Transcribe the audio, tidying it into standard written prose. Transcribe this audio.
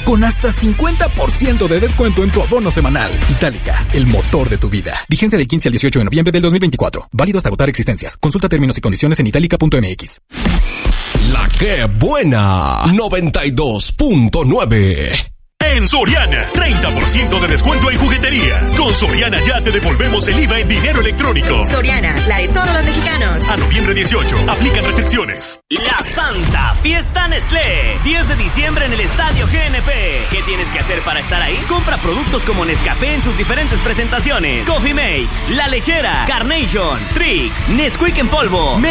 con hasta 50% de descuento en tu abono semanal. Itálica, el motor de tu vida. Vigencia del 15 al 18 de noviembre del 2024. Válido hasta agotar existencias. Consulta términos y condiciones en itálica.mx. La que buena 92.9. En Soriana, 30% de descuento en juguetería. Con Soriana ya te devolvemos el IVA en dinero electrónico. Soriana, la de todos los mexicanos. A noviembre 18, aplican restricciones. La Santa Fiesta Nestlé, 10 de diciembre en el Estadio GNP. ¿Qué tienes que hacer para estar ahí? Compra productos como Nescafé en sus diferentes presentaciones. Coffee Mate, La Lechera, Carnation, Trix, Nesquik en polvo,